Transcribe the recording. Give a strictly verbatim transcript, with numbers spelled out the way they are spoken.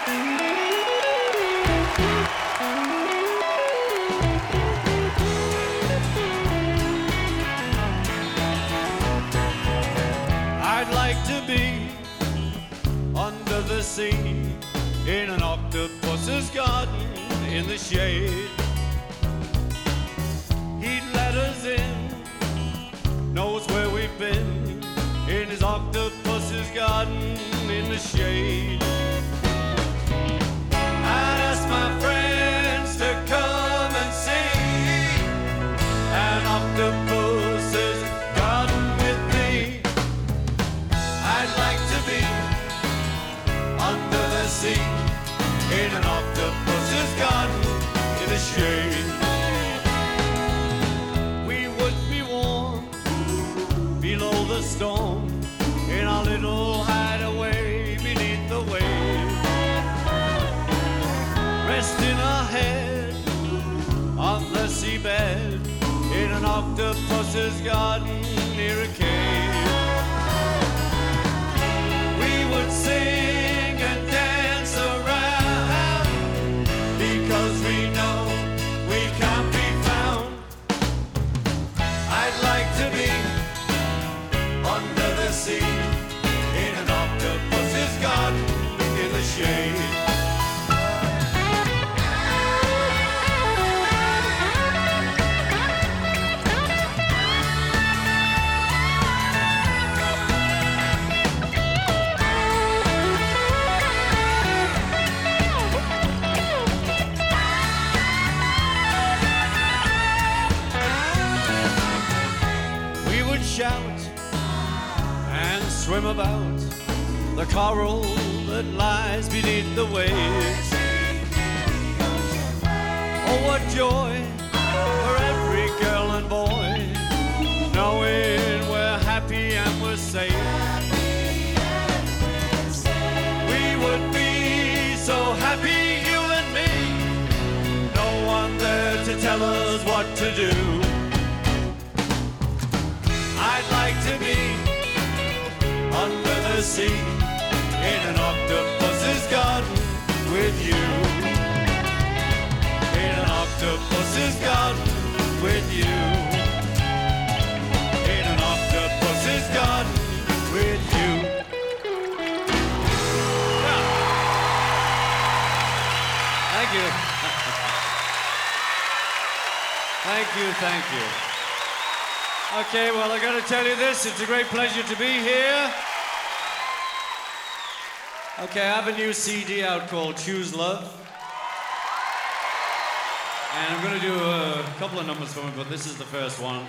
I'd like to be under the sea in an octopus's garden in the shade. He'd let us in, knows where we've been, in his octopus's garden in the shade. I'd ask my friends to come and see an octopus's garden with me. I'd like to be under the sea in an octopus's garden in the shade. We would be warm below the storm in our little hideaway beneath the waves, resting our head on the seabed in an octopus's garden near a cave. We would sing and dance around because we know we can't be found. I'd like to be under the sea in an octopus's garden in the shade. Shout and swim about the coral that lies beneath the waves. Oh, what joy for every girl and boy, knowing we're happy and we're safe. We would be so happy, you and me, no one there to tell us what to do. I'd like to be under the sea in an octopus's garden with you. In an octopus's garden with you. In an octopus's garden with you. Yeah. Thank you. Thank you, thank you. Okay, well, I gotta tell you this, it's a great pleasure to be here. Okay, I have a new C D out called Choose Love. And I'm gonna do a couple of numbers for me, but this is the first one.